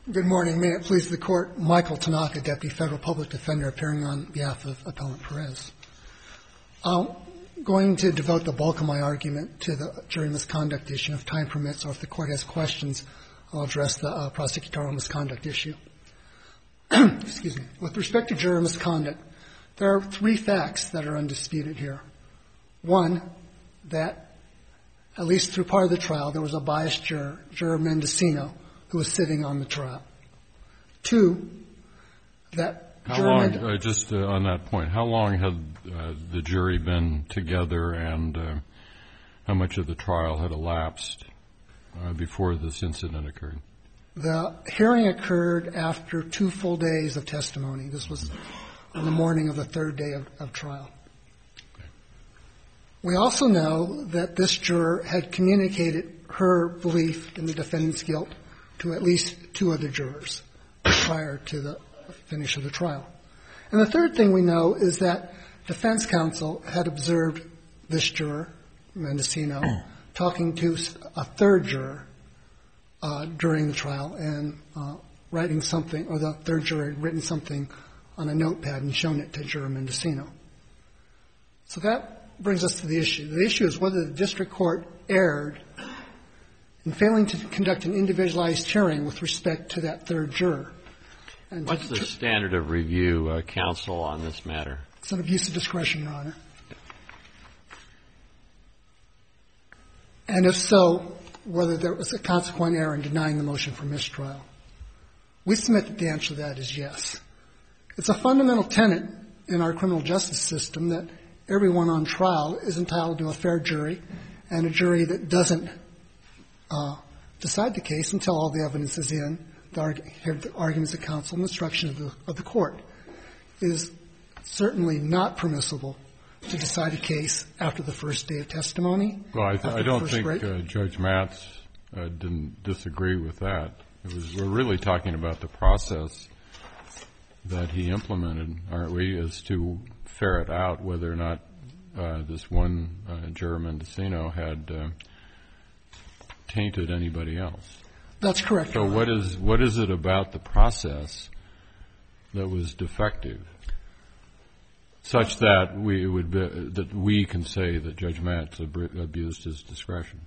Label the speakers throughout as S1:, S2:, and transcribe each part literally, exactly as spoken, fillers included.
S1: Good morning. May it please the Court, Michael Tanaka, Deputy Federal Public Defender, appearing on behalf of Appellant Perez. I'm going to devote the bulk of my argument to the jury misconduct issue. If time permits, or if the Court has questions, I'll address the uh, prosecutorial misconduct issue. Excuse me. With respect to juror misconduct, there are three facts that are undisputed here. One, that at least through part of the trial, there was a biased juror, Juror Mendocino, who was sitting on the trial. Two, that
S2: how long, uh, just uh, on that point, how long had uh, the jury been together, and uh, how much of the trial had elapsed uh, before this incident occurred?
S1: The hearing occurred after two full days of testimony. This was on the morning of the third day of, of trial. Okay. We also know that this juror had communicated her belief in the defendant's guilt to at least two other jurors prior to the finish of the trial. And the third thing we know is that defense counsel had observed this juror, Mendocino, talking to a third juror uh, during the trial and uh, writing something, or the third juror had written something on a notepad and shown it to Juror Mendocino. So that brings us to the issue. The issue is whether the district court erred in failing to conduct an individualized hearing with respect to that third juror. And
S3: what's the standard of review, uh, counsel, on this matter?
S1: It's an abuse of discretion, Your Honor. And if so, whether there was a consequent error in denying the motion for mistrial. We submit that the answer to that is yes. It's a fundamental tenet in our criminal justice system that everyone on trial is entitled to a fair jury, and a jury that doesn't Uh, decide the case until all the evidence is in, the, arg- the arguments of counsel and instruction of the, of the court, is certainly not permissible to decide a case after the first day of testimony.
S2: Well, I, th- I don't think uh, Judge Matz uh, didn't disagree with that. It was, we're really talking about the process that he implemented, aren't we, as to ferret out whether or not uh, this one uh, juror, Mendocino, had uh, tainted anybody else.
S1: That's correct.
S2: So what is what is it about the process that was defective, such that we would be, that we can say that Judge Matz abused his discretion?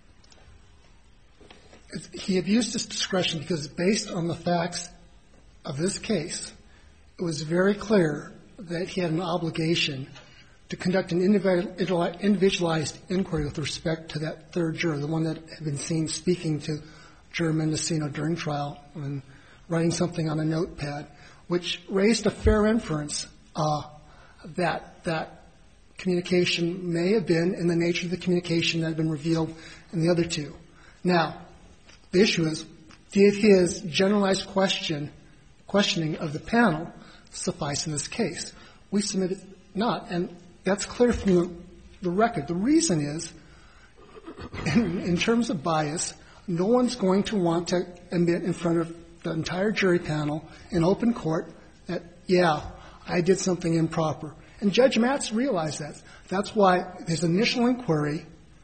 S1: He abused his discretion because, based on the facts of this case, it was very clear that he had an obligation to conduct an individualized inquiry with respect to that third juror, the one that had been seen speaking to Juror Mendocino during trial and writing something on a notepad, which raised a fair inference uh, that that communication may have been in the nature of the communication that had been revealed in the other two. Now, the issue is, did his generalized question, questioning of the panel suffice in this case? We submitted not, and that's clear from the, the record. The reason is, in, in terms of bias, no one's going to want to admit in front of the entire jury panel in open court that, yeah, I did something improper. And Judge Matz realized that. That's why his initial inquiry,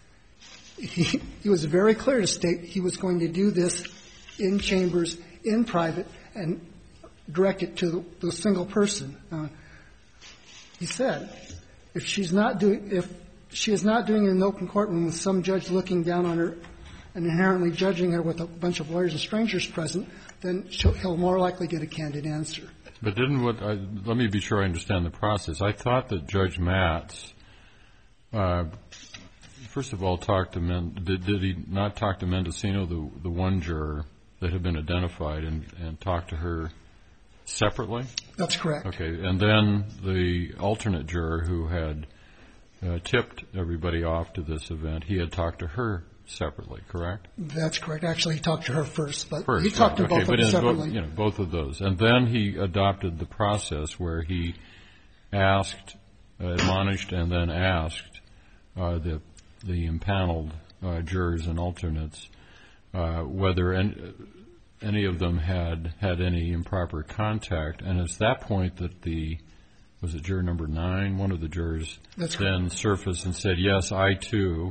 S1: he, he was very clear to state he was going to do this in chambers, in private, and direct it to the, the single person. Uh, he said, If she's not doing, if she is not doing it in an open courtroom with some judge looking down on her and inherently judging her with a bunch of lawyers and strangers present, then she'll, he'll more likely get a candid answer.
S2: But didn't what? I, let me be sure I understand the process. I thought that Judge Matz, uh, first of all, talked to Men. Did, did he not talk to Mendocino, the the one juror that had been identified, and, and talk to her separately?
S1: That's correct.
S2: Okay, and then the alternate juror who had uh, tipped everybody off to this event, he had talked to her separately, correct?
S1: That's correct. Actually, he talked to her first, but
S2: first,
S1: he talked
S2: right.
S1: to
S2: okay,
S1: both of them separately.
S2: Both, you know, both of those. And then he adopted the process where he asked, uh, admonished, and then asked uh, the, the impaneled uh, jurors and alternates uh, whether any, any of them had had any improper contact. And it's that point that the, was it juror number nine, one of the jurors,
S1: That's
S2: then
S1: correct.
S2: surfaced and said, yes, I too.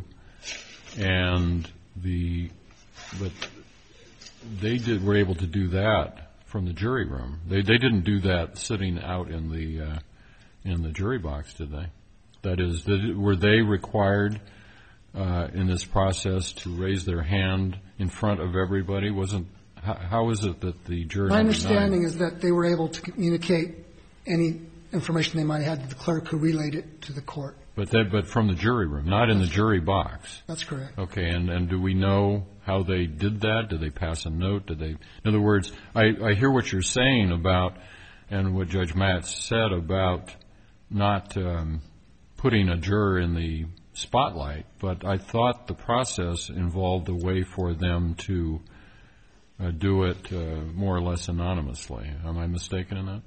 S2: And the, but they did, were able to do that from the jury room. They they didn't do that sitting out in the uh, in the jury box, did they? That is, did, were they required uh, in this process to raise their hand in front of everybody? Wasn't how, how is it that the juror?
S1: My understanding is that they were able to communicate any information they might have had to the clerk who relayed it to the court.
S2: But that, but from the jury room, not in the jury box.
S1: That's correct.
S2: Okay, and, and do we know how they did that? Did they pass a note? Did they, in other words, I, I hear what you're saying about, and what Judge Matz said about not um, putting a juror in the spotlight, but I thought the process involved a way for them to uh, do it uh, more or less anonymously. Am I mistaken in that?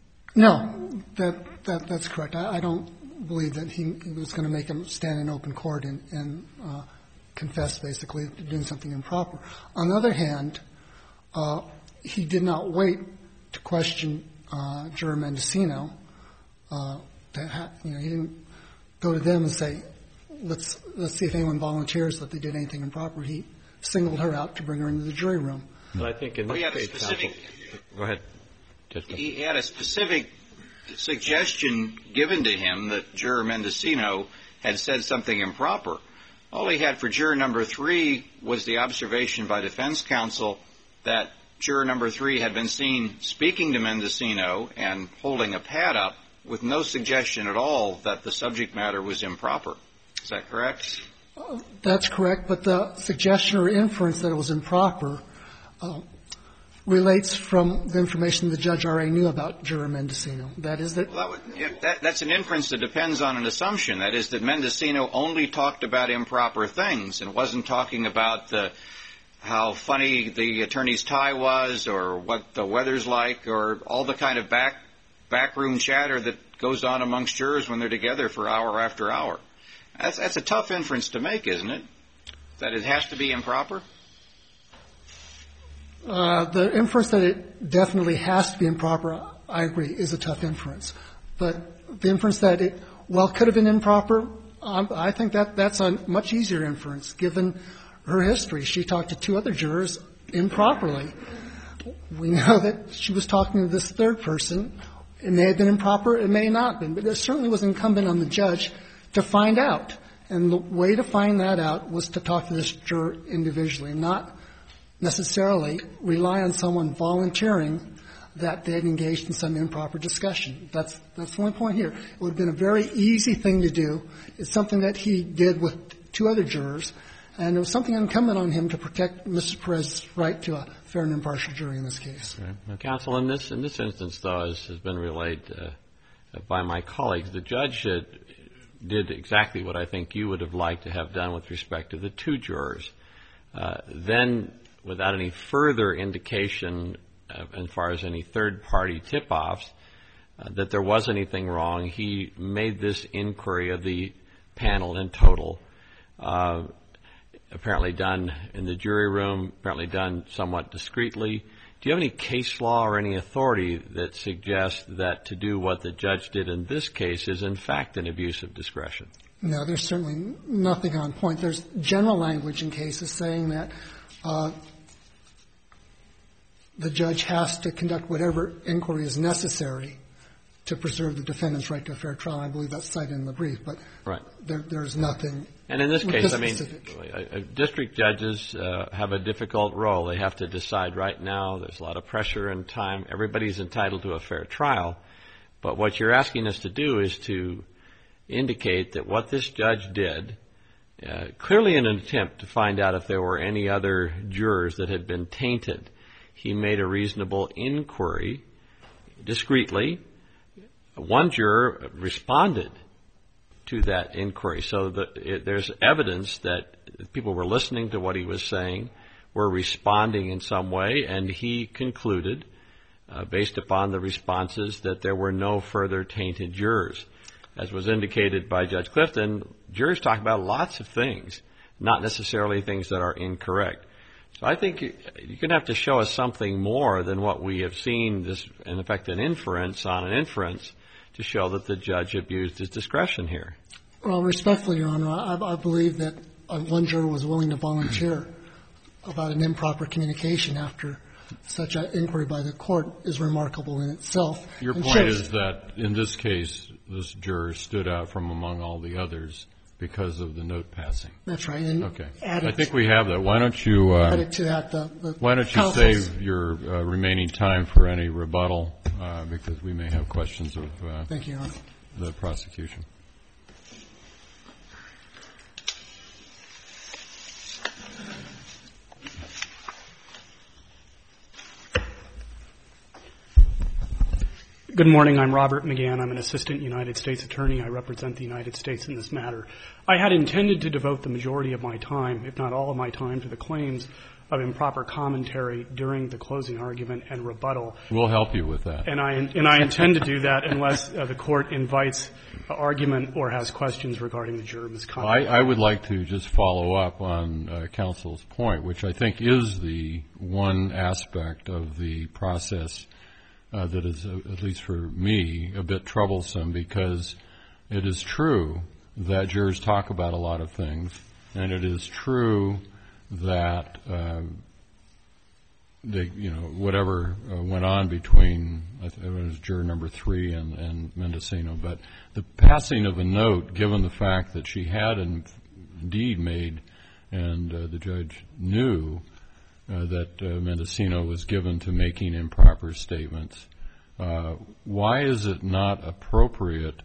S1: No, that, that that's correct. I, I don't believe that he, he was going to make him stand in open court and, and uh, confess, basically, to doing something improper. On the other hand, uh, he did not wait to question uh, Juror Mendocino. Uh, to ha- you know, he didn't go to them and say, "Let's let's see if anyone volunteers that they did anything improper." He singled her out to bring her into the jury room.
S3: But I think in this
S4: well,
S3: case,
S4: specific,
S3: counsel, go ahead. Just
S4: he had a specific suggestion given to him that Juror Mendocino had said something improper. All he had for juror number three was the observation by defense counsel that juror number three had been seen speaking to Mendocino and holding a pad up with no suggestion at all that the subject matter was improper. Is that correct?
S1: Uh, that's correct, but the suggestion or inference that it was improper uh, relates from the information the judge already knew about Juror Mendocino. That is that,
S4: well, that, would, yeah, that that's an inference that depends on an assumption. That is that Mendocino only talked about improper things and wasn't talking about the how funny the attorney's tie was or what the weather's like or all the kind of back backroom chatter that goes on amongst jurors when they're together for hour after hour. That's that's a tough inference to make, isn't it? That it has to be improper?
S1: Uh, the inference that it definitely has to be improper, I agree, is a tough inference. But the inference that it, well, could have been improper, um, I think that that's a much easier inference, given her history. She talked to two other jurors improperly. We know that she was talking to this third person. It may have been improper, it may not have been, but it certainly was incumbent on the judge to find out. And the way to find that out was to talk to this juror individually, not necessarily rely on someone volunteering that they had engaged in some improper discussion. That's that's the only point here. It would have been a very easy thing to do. It's something that he did with two other jurors, and it was something incumbent on him to protect Missus Perez's right to a fair and impartial jury in this case.
S3: Okay. Counsel, in this in this instance, though, as has been relayed uh, by my colleagues, the judge uh, did exactly what I think you would have liked to have done with respect to the two jurors. Uh, then, without any further indication uh, as far as any third-party tip-offs uh, that there was anything wrong, he made this inquiry of the panel in total, uh, apparently done in the jury room, apparently done somewhat discreetly. Do you have any case law or any authority that suggests that to do what the judge did in this case is, in fact, an abuse of discretion?
S1: No, there's certainly nothing on point. There's general language in cases saying that uh, the judge has to conduct whatever inquiry is necessary to preserve the defendant's right to a fair trial. I believe that's cited in the brief, but
S3: right.
S1: there, there's nothing.
S3: And in this case,
S1: this
S3: I mean,
S1: specific.
S3: uh, district judges uh, have a difficult role. They have to decide right now. There's a lot of pressure and time. Everybody's entitled to a fair trial. But what you're asking us to do is to indicate that what this judge did, uh, clearly in an attempt to find out if there were any other jurors that had been tainted, he made a reasonable inquiry discreetly. One juror responded to that inquiry. So the, it, there's evidence that people were listening to what he was saying, were responding in some way, and he concluded, uh, based upon the responses, that there were no further tainted jurors. As was indicated by Judge Clifton, jurors talk about lots of things, not necessarily things that are incorrect. So I think you're going to have to show us something more than what we have seen, this, in effect, an inference on an inference, to show that the judge abused his discretion here.
S1: Well, respectfully, Your Honor, I, I believe that one juror was willing to volunteer about an improper communication after such an inquiry by the court is remarkable in itself.
S2: Your
S1: and
S2: point
S1: shows-
S2: is that in this case, this juror stood out from among all the others because of the note passing.
S1: That's right. And
S2: Okay.
S1: added,
S2: I think we have that. Why don't you uh,
S1: added to that the, the
S2: why don't you
S1: counsel's-
S2: save your uh, remaining time for any rebuttal uh, because we may have questions of uh,
S1: Thank you, Your Honor.
S2: the prosecution.
S5: Good morning. I'm Robert McGann. I'm an assistant United States attorney. I represent the United States in this matter. I had intended to devote the majority of my time, if not all of my time, to the claims of improper commentary during the closing argument and rebuttal.
S2: We'll help you with that.
S5: And I, and I intend to do that unless uh, the court invites argument or has questions regarding the juror misconduct.
S2: I, I would like to just follow up on uh, counsel's point, which I think is the one aspect of the process Uh, that is, uh, at least for me, a bit troublesome because it is true that jurors talk about a lot of things, and it is true that uh, they, you know, whatever uh, went on between I think it was juror number three and, and Mendocino, but the passing of a note, given the fact that she had indeed made, and uh, the judge knew Uh, that uh, Mendocino was given to making improper statements. Uh, why is it not appropriate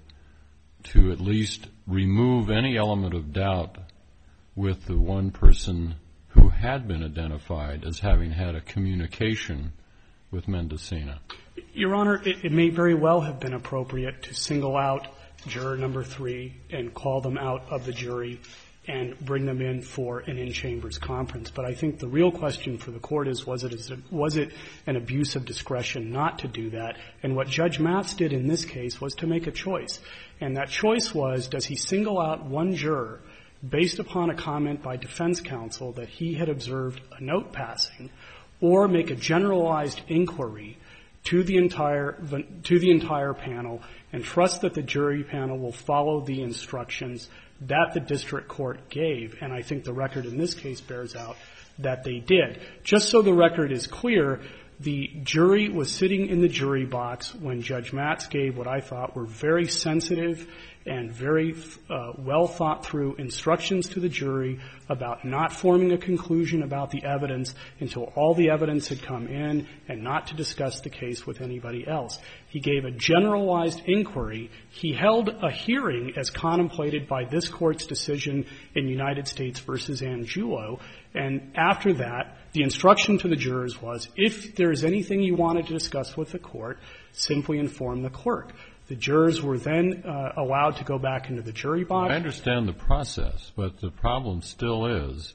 S2: to at least remove any element of doubt with the one person who had been identified as having had a communication with Mendocino?
S5: Your Honor, it, it may very well have been appropriate to single out juror number three and call them out of the jury and bring them in for an in-chambers conference. But I think the real question for the court is, was it, was it an abuse of discretion not to do that? And what Judge Matz did in this case was to make a choice. And that choice was, does he single out one juror based upon a comment by defense counsel that he had observed a note passing, or make a generalized inquiry to the entire, to the entire panel and trust that the jury panel will follow the instructions that the district court gave? And I think the record in this case bears out that they did. Just so the record is clear, the jury was sitting in the jury box when Judge Matz gave what I thought were very sensitive and very uh, well thought through instructions to the jury about not forming a conclusion about the evidence until all the evidence had come in, and not to discuss the case with anybody else. He gave a generalized inquiry. He held a hearing as contemplated by this court's decision in United States versus Angiulo. And after that, the instruction to the jurors was, if there is anything you wanted to discuss with the court, simply inform the clerk. The jurors were then uh, allowed to go back into the jury box.
S2: I understand the process, but the problem still is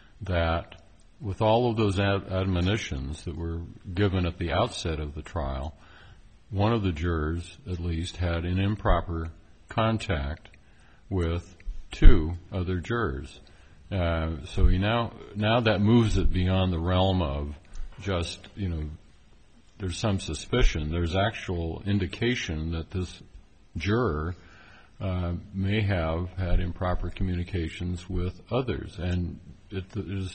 S2: that with all of those ad- admonitions that were given at the outset of the trial, one of the jurors, at least, had an improper contact with two other jurors. Uh, so he now, now that moves it beyond the realm of just, you know, there's some suspicion. There's actual indication that this juror uh, may have had improper communications with others. And it is,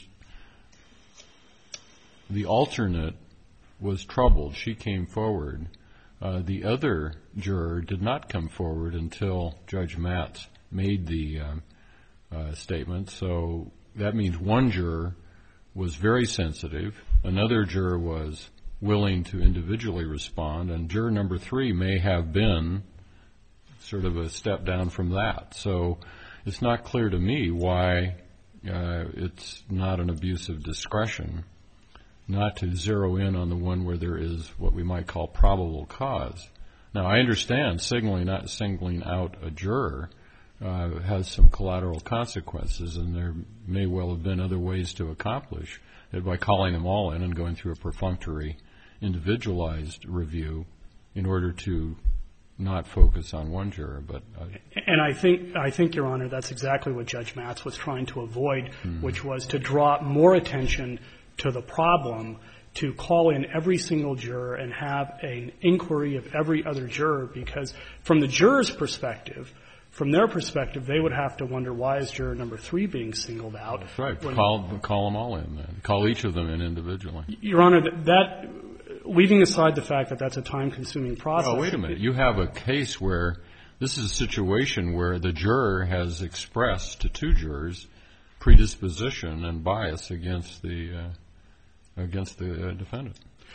S2: the alternate was troubled. She came forward. Uh, the other juror did not come forward until Judge Matz made the uh, uh, statement. So that means one juror was very sensitive. Another juror was willing to individually respond, and juror number three may have been sort of a step down from that. So it's not clear to me why uh, it's not an abuse of discretion not to zero in on the one where there is what we might call probable cause. Now, I understand signaling, not singling out a juror uh, has some collateral consequences, and there may well have been other ways to accomplish it by calling them all in and going through a perfunctory individualized review in order to not focus on one juror. But uh,
S5: and I think, I think, Your Honor, that's exactly what Judge Matz was trying to avoid, mm-hmm. which was to draw more attention to the problem, to call in every single juror and have an inquiry of every other juror, because from the juror's perspective, From their perspective, they would have to wonder, why is juror number three being singled out?
S2: That's right. Call, call them all in then. Call each of them in individually.
S5: Your Honor, that, that leaving aside the fact that that's a time-consuming process.
S2: Oh, wait a minute. You have a case where this is a situation where the juror has expressed to two jurors predisposition and bias against the uh, against the uh, defendant.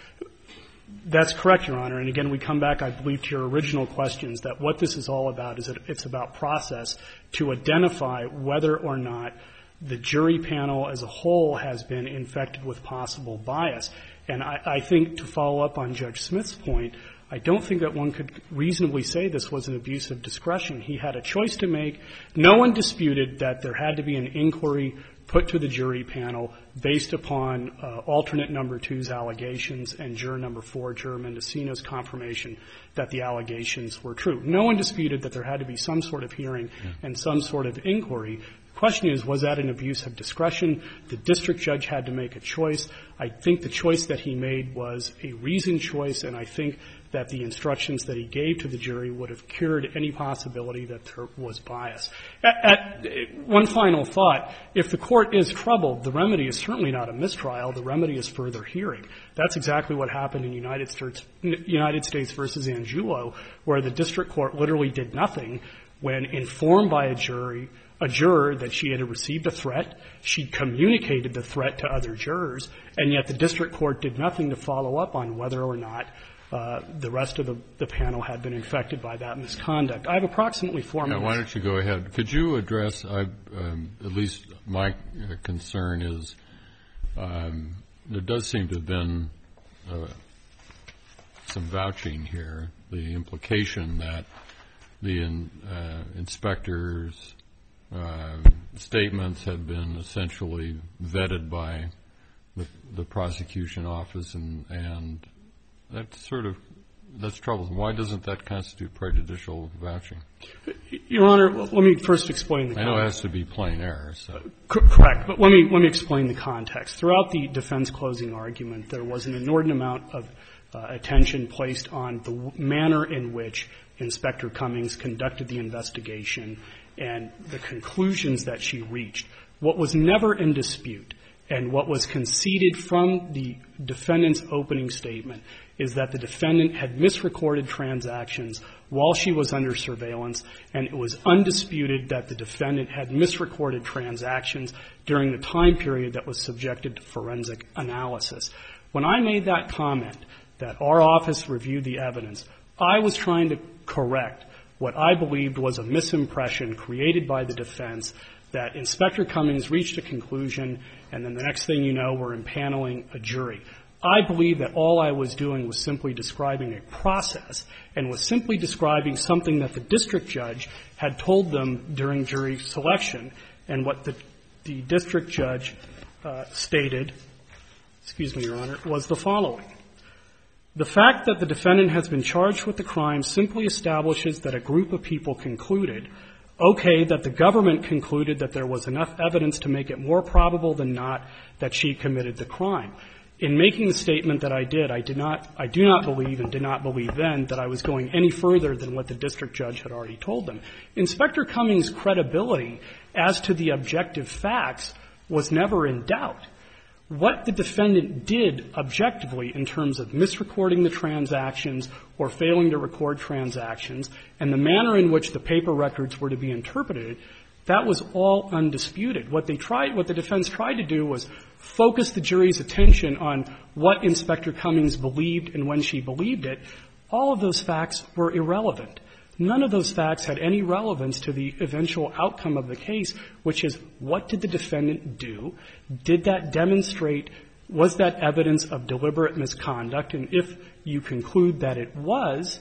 S5: That's correct, Your Honor. And again, we come back, I believe, to your original questions, that what this is all about is that it's about process to identify whether or not the jury panel as a whole has been infected with possible bias. And I, I think, to follow up on Judge Smith's point, I don't think that one could reasonably say this was an abuse of discretion. He had a choice to make. No one disputed that there had to be an inquiry put to the jury panel based upon uh, alternate number two's allegations and juror number four, juror Mendocino's confirmation that the allegations were true. No one disputed that there had to be some sort of hearing and some sort of inquiry. The question is, was that an abuse of discretion? The district judge had to make a choice. I think the choice that he made was a reasoned choice, and I think that the instructions that he gave to the jury would have cured any possibility that there was bias. At, at one final thought, if the court is troubled, the remedy is certainly not a mistrial. The remedy is further hearing. That's exactly what happened in United States, United States versus Angulo, where the district court literally did nothing when informed by a jury, a juror that she had received a threat. She communicated the threat to other jurors, and yet the district court did nothing to follow up on whether or not Uh, the rest of the, the panel had been infected by that misconduct. I have approximately four
S2: now,
S5: minutes.
S2: Why don't you go ahead? Could you address, I, um, at least my uh, concern is um, there does seem to have been uh, some vouching here, the implication that the in, uh, inspector's uh, statements had been essentially vetted by the, the prosecution office and, and That's sort of, that's troublesome. Why doesn't that constitute prejudicial vouching?
S5: Your Honor, let me first explain the context.
S2: I know it has to be plain error, so.
S5: C- correct, but let me, let me explain the context. Throughout the defense closing argument, there was an inordinate amount of uh, attention placed on the w- manner in which Inspector Cummings conducted the investigation and the conclusions that she reached. What was never in dispute and what was conceded from the defendant's opening statement is that the defendant had misrecorded transactions while she was under surveillance, and it was undisputed that the defendant had misrecorded transactions during the time period that was subjected to forensic analysis. When I made that comment that our office reviewed the evidence, I was trying to correct what I believed was a misimpression created by the defense that Inspector Cummings reached a conclusion, and then the next thing you know, we're impaneling a jury. I believe that all I was doing was simply describing a process and was simply describing something that the district judge had told them during jury selection. And what the, the district judge uh, stated, excuse me, Your Honor, was the following. The fact that the defendant has been charged with the crime simply establishes that a group of people concluded, okay, that the government concluded that there was enough evidence to make it more probable than not that she committed the crime. In making the statement that I did, I did not, I do not believe and did not believe then that I was going any further than what the district judge had already told them. Inspector Cummings' credibility as to the objective facts was never in doubt. What the defendant did objectively in terms of misrecording the transactions or failing to record transactions and the manner in which the paper records were to be interpreted, that was all undisputed. What they tried, what the defense tried to do was focus the jury's attention on what Inspector Cummings believed and when she believed it. All of those facts were irrelevant. None of those facts had any relevance to the eventual outcome of the case, which is, what did the defendant do? Did that demonstrate, was that evidence of deliberate misconduct? And if you conclude that it was,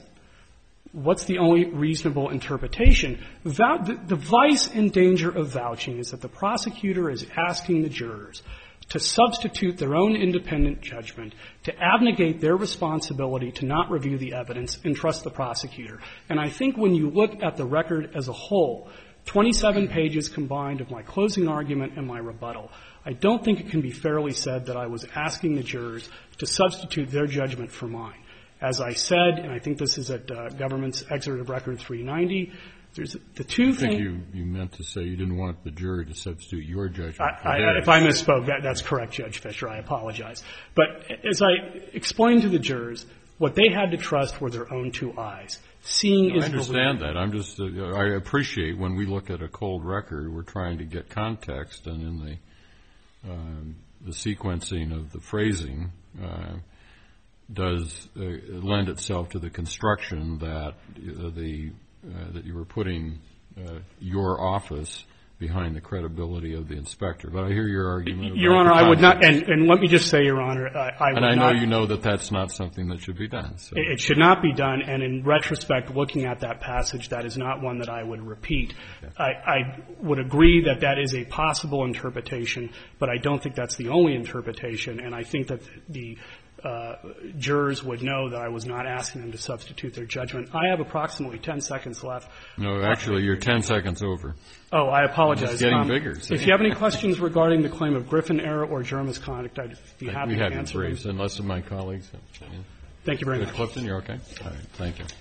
S5: what's the only reasonable interpretation? Vou- the, the vice and danger of vouching is that the prosecutor is asking the jurors to substitute their own independent judgment, to abnegate their responsibility to not review the evidence and trust the prosecutor. And I think when you look at the record as a whole, twenty-seven pages combined of my closing argument and my rebuttal, I don't think it can be fairly said that I was asking the jurors to substitute their judgment for mine. As I said, and I think this is at uh, Government's Excerpt of Record three ninety, There's the two
S2: I think
S5: things.
S2: you, you meant to say you didn't want the jury to substitute your judgment
S5: I,
S2: for
S5: I,
S2: theirs.
S5: if I misspoke, that, that's correct, Judge Fischer. I apologize. But as I explained to the jurors, what they had to trust were their own two eyes. Seeing
S2: No,
S5: is
S2: I understand
S5: believing.
S2: that. I'm just, uh, I appreciate when we look at a cold record, we're trying to get context, and in the, um, the sequencing of the phrasing uh, does uh, lend itself to the construction that uh, the uh, that you were putting uh, your office behind the credibility of the inspector. But I hear your argument.
S5: Your
S2: about
S5: Honor,
S2: the
S5: I would not,
S2: context.
S5: and, and let me just say, Your Honor, I, I would
S2: And I know
S5: not,
S2: you know that that's not something that should be done. So.
S5: It should not be done, and in retrospect, looking at that passage, that is not one that I would repeat. I, I would agree that that is a possible interpretation, but I don't think that's the only interpretation, and I think that the uh, jurors would know that I was not asking them to substitute their judgment. I have approximately ten seconds left.
S2: No, actually, you're ten seconds over.
S5: Oh, I apologize.
S2: It's getting
S5: Um,
S2: bigger. So.
S5: If you have any questions regarding the claim of Griffin error or juror misconduct, I'd be happy
S2: we
S5: to
S2: have
S5: answer
S2: your briefs,
S5: them.
S2: unless of my colleagues. Have.
S5: Thank you very
S2: Judge
S5: much.
S2: Clifton, you're okay? All right, thank you.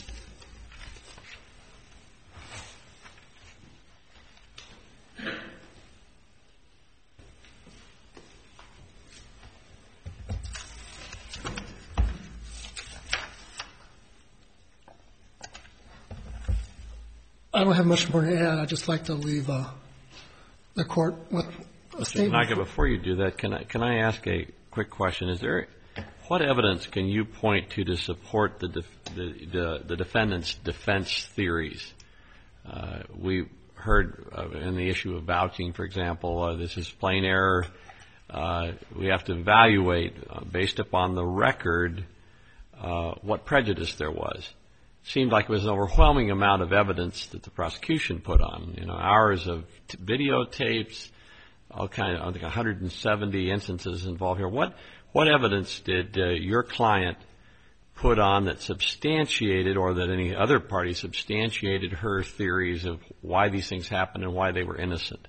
S1: I don't have much more to add. I'd just like to leave uh, the court with a statement.
S3: Naga, before you do that, can I, can I ask a quick question? Is there, what evidence can you point to to support the, def, the, the, the defendant's defense theories? Uh, we heard uh, in the issue of vouching, for example, uh, this is plain error. Uh, we have to evaluate, uh, based upon the record, uh, what prejudice there was. Seemed like it was an overwhelming amount of evidence that the prosecution put on. You know, hours of t- videotapes, all kind of, I think one hundred seventy instances involved here. What what evidence did uh, your client put on that substantiated, or that any other party substantiated, her theories of why these things happened and why they were innocent?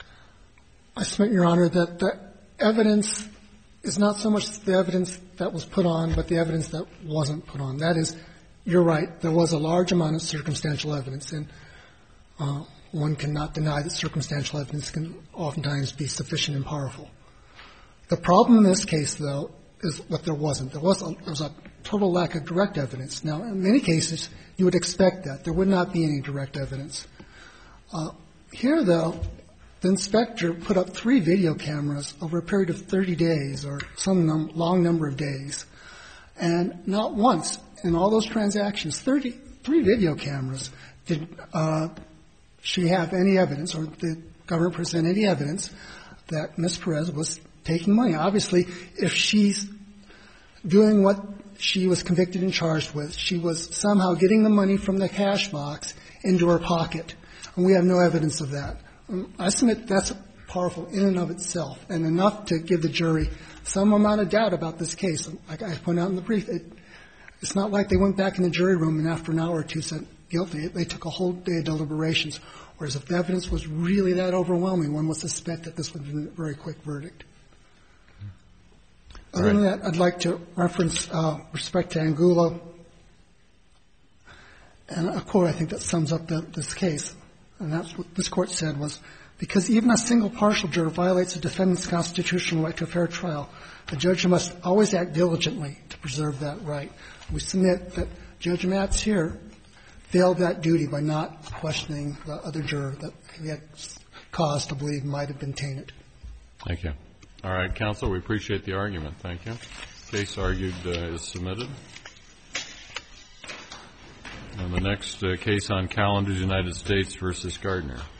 S1: I submit, Your Honor, that the evidence is not so much the evidence that was put on, but the evidence that wasn't put on. That is, you're right, there was a large amount of circumstantial evidence, and uh, one cannot deny that circumstantial evidence can oftentimes be sufficient and powerful. The problem in this case, though, is what there wasn't. There was a, there was a total lack of direct evidence. Now, in many cases, you would expect that. There would not be any direct evidence. Uh, here, though, the inspector put up three video cameras over a period of thirty days or some num- long number of days, and not once in all those transactions, thirty-three video cameras, did uh, she have any evidence, or the government present any evidence that Miz Perez was taking money. Obviously, if she's doing what she was convicted and charged with, she was somehow getting the money from the cash box into her pocket, and we have no evidence of that. Um, I submit that's powerful in and of itself, and enough to give the jury some amount of doubt about this case. Like I pointed out in the brief, it, it's not like they went back in the jury room and after an hour or two said guilty. They took a whole day of deliberations, whereas if the evidence was really that overwhelming, one would suspect that this would have been a very quick verdict.
S2: All
S1: Other
S2: right.
S1: than that, I'd like to reference uh, respect to Angulo, and a quote I think that sums up the, this case, and that's what this court said was, because even a single partial juror violates a defendant's constitutional right to a fair trial, the judge must always act diligently to preserve that right. We submit that Judge Matz here failed that duty by not questioning the other juror that he had cause to believe might have been tainted.
S2: Thank you. All right, counsel, we appreciate the argument. Thank you. Case argued uh, is submitted. And the next uh, case on calendar is United States versus Gardner.